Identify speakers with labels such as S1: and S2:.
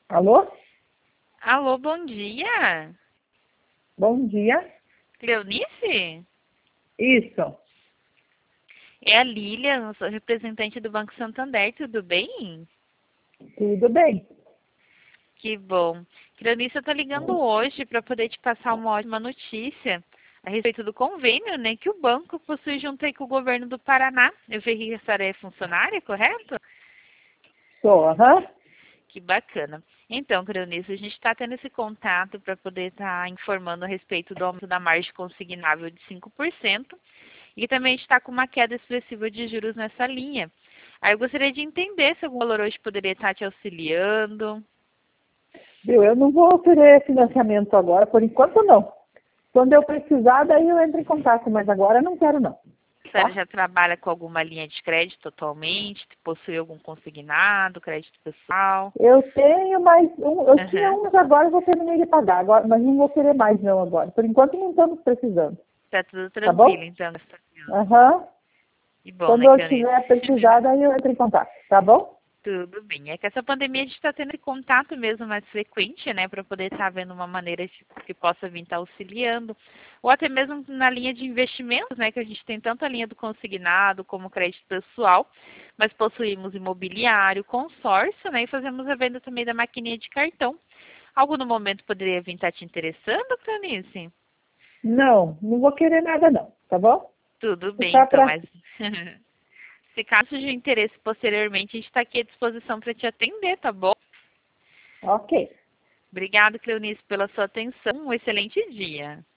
S1: Alô?
S2: Alô, bom dia.
S1: Bom dia.
S2: Cleonice?
S1: Isso.
S2: É a Lília, sou representante do Banco Santander, tudo bem?
S1: Tudo bem?
S2: Que bom. Cleonice, eu tô ligando hoje para poder te passar uma ótima notícia a respeito do convênio, né, que o banco possui junto aí com o governo do Paraná. Eu vi que a senhora é funcionária, correto?
S1: Sou, aham.
S2: Que bacana. Então, Cleonice, a gente está tendo esse contato para poder estar informando a respeito do aumento da margem consignável de 5%. E também está com uma queda expressiva de juros nessa linha. Aí eu gostaria de entender se algum valor hoje poderia estar te auxiliando.
S1: Viu? Eu não vou querer financiamento agora, por enquanto não. Quando eu precisar, daí eu entro em contato, mas agora eu não quero não,
S2: A senhora
S1: tá?
S2: já trabalha com alguma linha de crédito atualmente? Possui algum consignado, crédito pessoal?
S1: Eu tenho mais eu tinha
S2: Aham.
S1: mas agora eu já terminei de pagar, agora, mas não vou querer mais não agora. Por enquanto não estamos precisando,
S2: Tá tudo
S1: tá
S2: tranquilo,
S1: bom?
S2: então, nessa situação.
S1: Aham.
S2: Que bom,
S1: Quando
S2: né,
S1: eu
S2: Cleonice?
S1: tiver precisar, daí eu entro em contato, tá bom?
S2: Tudo bem. É que essa pandemia a gente está tendo esse contato mesmo mais frequente, né, para poder estar vendo uma maneira que possa vir estar auxiliando. Ou até mesmo na linha de investimentos, né, que a gente tem tanto a linha do consignado como crédito pessoal, mas possuímos imobiliário, consórcio, né, e fazemos a venda também da maquininha de cartão. Algo no momento poderia vir estar te interessando, Clanice?
S1: Não, não vou querer nada não, tá bom?
S2: Tudo bem,
S1: Ficar
S2: então,
S1: pra...
S2: mas se caso de interesse posteriormente, a gente está aqui à disposição para te atender, tá bom?
S1: Ok.
S2: Obrigada, Cleonice, pela sua atenção. Um excelente dia.